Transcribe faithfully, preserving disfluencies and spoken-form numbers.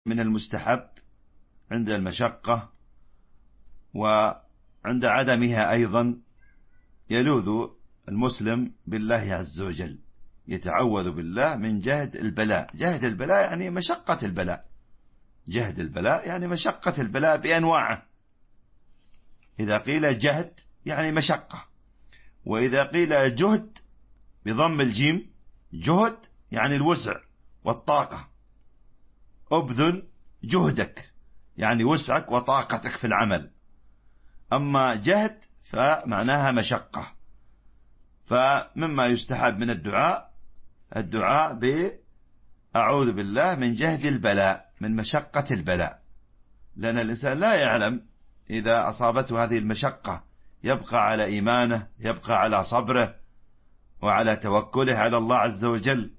من المستحب عند المشقة، وعند عدمها أيضا يلوذ المسلم بالله عز وجل، يتعوذ بالله من جهد البلاء. جهد البلاء يعني مشقة البلاء، جهد البلاء يعني مشقة البلاء بأنواعه. إذا قيل جهد يعني مشقة، وإذا قيل جهد بضم الجيم جهد يعني الوسع والطاقة. أبذل جهدك يعني وسعك وطاقتك في العمل. أما جهد فمعناها مشقة. فمما يستحب من الدعاء الدعاء بأعوذ بالله من جهد البلاء، من مشقة البلاء، لأن الإنسان لا يعلم إذا أصابته هذه المشقة يبقى على إيمانه، يبقى على صبره وعلى توكله على الله عز وجل،